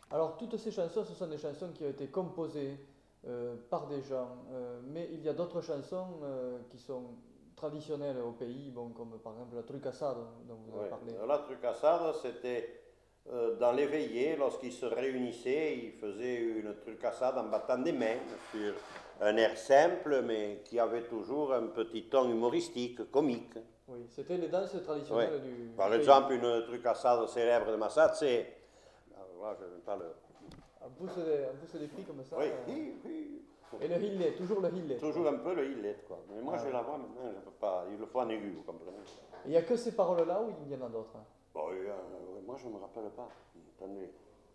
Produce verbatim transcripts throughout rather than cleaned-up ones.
Alors toutes ces chansons, ce sont des chansons qui ont été composées euh, par des gens, euh, mais il y a d'autres chansons euh, qui sont traditionnelles au pays, bon, comme par exemple la trucassade dont vous avez Oui. parlé. La trucassade, c'était euh, dans les veillées, lorsqu'ils se réunissaient, ils faisaient une trucassade en battant des mains sur un air simple, mais qui avait toujours un petit ton humoristique, comique. Oui, c'était les danses traditionnelles Oui. du Par pays. exemple, une trucassade célèbre de Massat, c'est... Voilà, je ne pas le... Un pouce des, un pouce des prix comme ça. Oui, euh, oui, oui. Et le hillet, toujours le hillet. Toujours un peu le hillet, quoi. Mais moi, Ah, je oui. la vois maintenant, je ne peux pas. Il le faut en aigu, vous comprenez. Il n'y a que ces paroles-là ou il y en a d'autres? Bon, euh, euh, moi, je ne me rappelle pas. Attendez.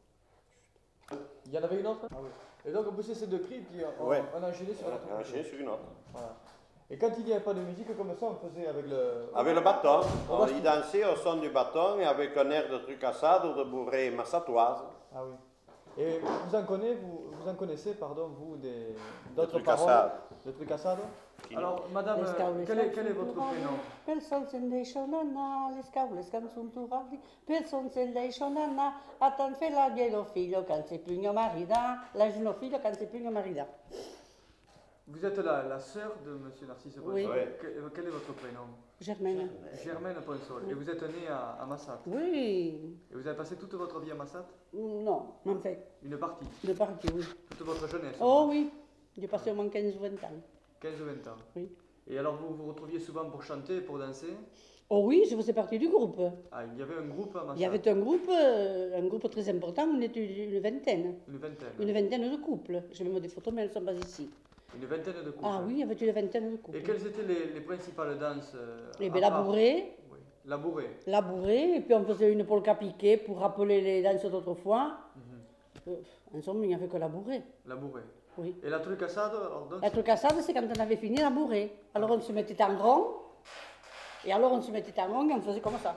Il y en avait une autre? Ah oui. Et donc on poussait ces deux cris et puis on, Ouais. on enchaînait sur la On a enchaîné sur une autre. Voilà. Et quand il n'y avait pas de musique comme ça, on faisait avec le... Avec le bâton. On On va- y dansait au son du bâton et avec un air de trucassade ou de bourrée massatoise. Ah oui. Et vous en connaissez, vous, vous en connaissez, pardon, vous, des d'autres trucassade. paroles de trucassade? Qui- Alors, madame, Les scau, les quel est, scau quel est sunt votre turati, prénom? pel sol s'endeixo nana, les scau, les scau sunt turati, pel sol s'endeixo nana, a tant fe la glielo figlio, can se pugno marida, la gino figlio, can se pugno marida. Vous êtes la, la sœur de monsieur Narcisse Ponsol. Oui. Oui. Que- quel est votre prénom? Germaine. Germaine Ponsol. Et vous êtes née à, à Massat. Oui. Et vous avez passé toute votre vie à Massat? Non, en fait, Une partie? de partie, oui. Toute votre jeunesse? Oh oui, j'ai passé au moins quinze ou vingt ans. quinze ou vingt ans. Oui. Et alors vous vous retrouviez souvent pour chanter, pour danser? Oh oui, je faisais partie du groupe. Ah, il y avait un groupe à Massat? Il y avait un groupe, euh, un groupe très important, on était une vingtaine. Une vingtaine? Une vingtaine de couples. J'ai même des photos, mais elles ne sont pas ici. Une vingtaine de couples? Ah oui, il y avait une vingtaine de couples. Et quelles étaient les, les principales danses euh, Eh à bien, la part- bourrée, Oui. La bourrée. la bourrée, et puis on faisait une polka piquée pour rappeler les danses d'autrefois. Mhm. Euh, en somme, il n'y avait que la bourrée, La bourrée. oui. Et la trucassade, alors donc, La trucassade, c'est quand on avait fini la bourrée. Alors on se mettait en rond, et alors on se mettait en rond et on faisait comme ça.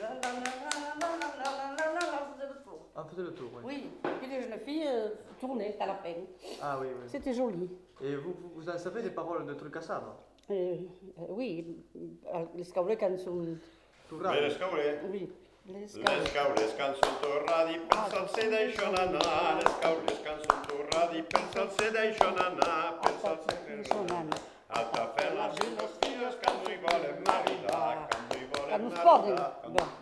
on faisait le tour, oui. Oui, et puis les jeunes filles euh, tournaient à la peine. Ah oui, oui. C'était joli. Et vous, vous, vous en savez des paroles de trucassade? Euh, euh, oui, euh, les scaule quand sont... Tu Le ravi? scaulé. Oui, les Les scaule. scaules can sunt torradi, pensal sedeixo nana. Les scaules can sunt torradi, pensal sedeixo nana. Pensal sedeixo nana. Alta fe la los filos can lui volen maridar, can lui volen Quand nous sports, maridar. bon.